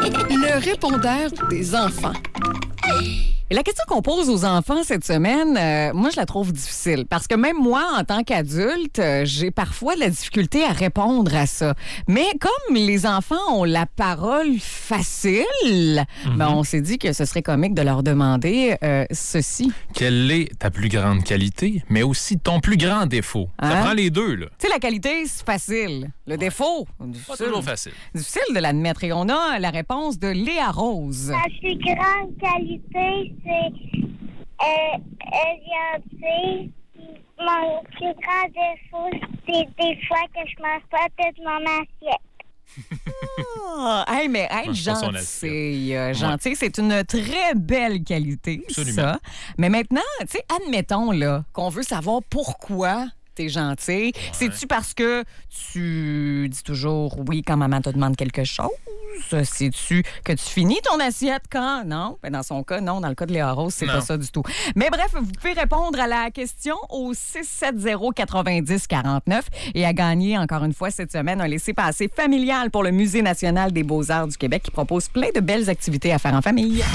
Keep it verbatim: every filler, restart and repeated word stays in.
Le répondeur des enfants. Et la question qu'on pose aux enfants cette semaine, euh, moi, je la trouve difficile. Parce que même moi, en tant qu'adulte, euh, j'ai parfois de la difficulté à répondre à ça. Mais comme les enfants ont la parole facile, mm-hmm. ben, on s'est dit que ce serait comique de leur demander euh, ceci. Quelle est ta plus grande qualité, mais aussi ton plus grand défaut? Hein? Ça prend les deux, là. Tu sais, la qualité, c'est facile. Le ouais. défaut, pas toujours facile. Difficile de l'admettre. Et on a la réponse de Léa Rose. Ma plus grande qualité, c'est euh, gentille. Mon plus grand défaut, c'est des fois que je mange pas toute mon assiette. Oh, hey, mais hey, gentil, euh, gentil, ouais. c'est une très belle qualité, Absolument. ça. Mais maintenant, tu sais, admettons là qu'on veut savoir pourquoi t'es gentil. Ouais. C'est-tu parce que tu dis toujours oui quand maman te demande quelque chose? C'est-tu que tu finis ton assiette quand? Non. Ben dans son cas, non. Dans le cas de Léa Rose, c'est non. pas ça du tout. Mais bref, vous pouvez répondre à la question au six sept zéro quatre-vingt-dix quarante-neuf et à gagner, encore une fois, cette semaine, un laissez-passer familial pour le Musée national des beaux-arts du Québec qui propose plein de belles activités à faire en famille.